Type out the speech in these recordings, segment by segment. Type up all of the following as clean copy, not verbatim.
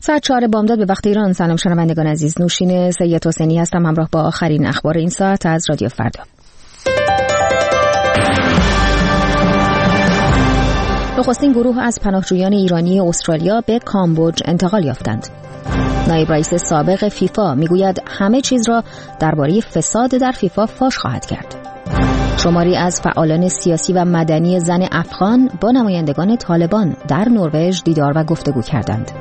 ساعت 4 بامداد به وقت ایران. سلام شنوندگان عزیز، نوشین سید حسینی هستم همراه با آخرین اخبار این ساعت از رادیو فردا. نخستین گروه از پناهجویان ایرانی استرالیا به کامبوج انتقال یافتند. نایب رئیس سابق فیفا میگوید همه چیز را درباره فساد در فیفا فاش خواهد کرد. شماری از فعالان سیاسی و مدنی زن افغان با نمایندگان طالبان در نروژ دیدار و گفتگو کردند.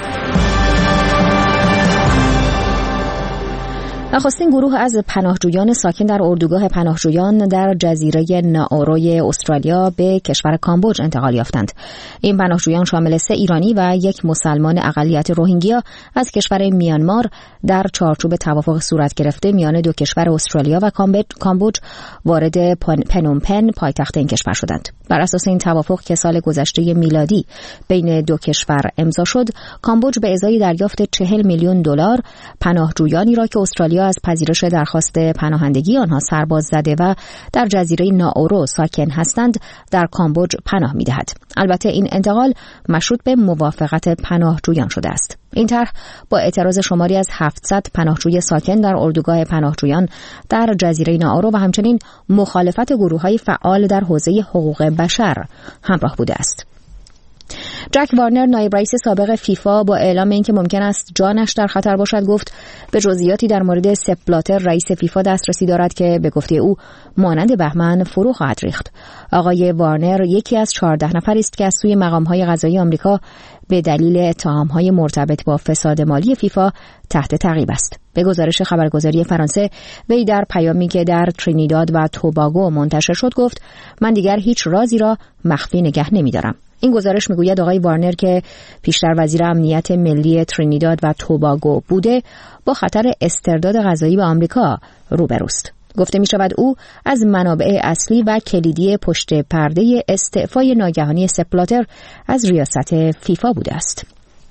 نخستین گروه از پناهجویان ساکن در اردوگاه پناهجویان در جزیره نائوروی استرالیا به کشور کامبوج انتقال یافتند. این پناهجویان شامل 3 ایرانی و 1 مسلمان اقلیت روهینگیا از کشور میانمار در چارچوب توافق صورت گرفته میان دو کشور استرالیا و کامبوج وارد پنومپن پایتخت این کشور شدند. بر اساس این توافق که سال گذشته میلادی بین دو کشور امضا شد، کامبوج به ازای دریافت $40 میلیون پناهجویانی را که استرالیا از پذیرش درخواست پناهندگی آنها سرباز زده و در جزیره نائورو ساکن هستند در کامبوج پناه می‌دهد. البته این انتقال مشروط به موافقت پناهجویان شده است. این طرح با اعتراض شماری از 700 پناهجوی ساکن در اردوگاه پناهجویان در جزیره نائورو و همچنین مخالفت گروه‌های فعال در حوزه حقوق بشر همراه بوده است. جک وارنر، نایب رئیس سابق فیفا، با اعلام اینکه ممکن است جانش در خطر باشد گفت به جزئیاتی در مورد سپ بلاتر رئیس فیفا دسترسی دارد که به گفته او مانند بهمن فرو خواهد ریخت. آقای وارنر یکی از 14 نفری است که از سوی مقام‌های قضایی آمریکا به دلیل اتهام‌های مرتبط با فساد مالی فیفا تحت تعقیب است. به گزارش خبرگزاری فرانسه، وی در پیامی که در ترینیداد و توباگو منتشر شد گفت من دیگر هیچ رازی را مخفی نگه نمی‌دارم. این گزارش میگوید آقای وارنر که پیشتر وزیر امنیت ملی ترینیداد و توباگو بوده با خطر استرداد قضایی به آمریکا روبروست. گفته می شود او از منابع اصلی و کلیدی پشت پرده استعفای ناگهانی سپ بلاتر از ریاست فیفا بوده است.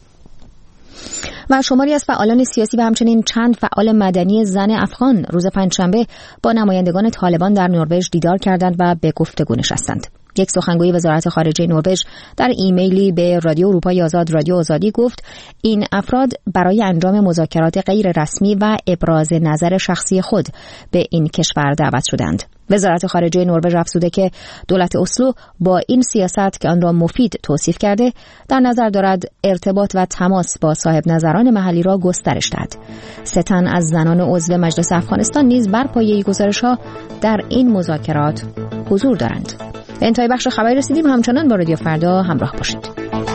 و شماری از فعالان سیاسی و همچنین چند فعال مدنی زن افغان روز پنجشنبه با نمایندگان طالبان در نروژ دیدار کردند و به گفتگو نشستند. یک سخنگوی وزارت خارجه نروژ در ایمیلی به رادیو اروپای آزاد رادیو آزادی گفت این افراد برای انجام مذاکرات غیر رسمی و ابراز نظر شخصی خود به این کشور دعوت شدند. وزارت خارجه نروژ افزوده که دولت اسلو با این سیاست که آن را مفید توصیف کرده در نظر دارد ارتباط و تماس با صاحب نظران محلی را گسترش دهد. 3 تن از زنان عضو مجلس افغانستان نیز بر پایه گزارش‌ها در این مذاکرات حضور دارند. به انتهای بخش خبری رسیدیم. همچنان با رادیو فردا همراه باشید.